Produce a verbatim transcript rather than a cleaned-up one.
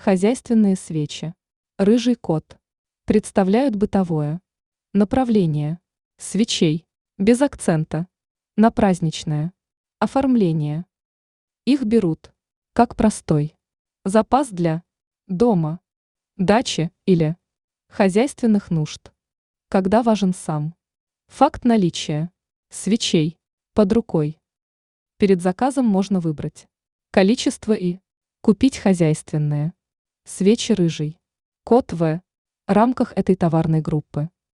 Хозяйственные свечи. Рыжий кот. Представляют бытовое. Направление. Свечей. Без акцента. На праздничное. Оформление. Их берут. Как простой. Запас для дома, дачи или хозяйственных нужд. Когда важен сам. Факт наличия. Свечей. Под рукой. Перед заказом можно выбрать количество и купить хозяйственные. Свечи рыжий. Кот в рамках этой товарной группы.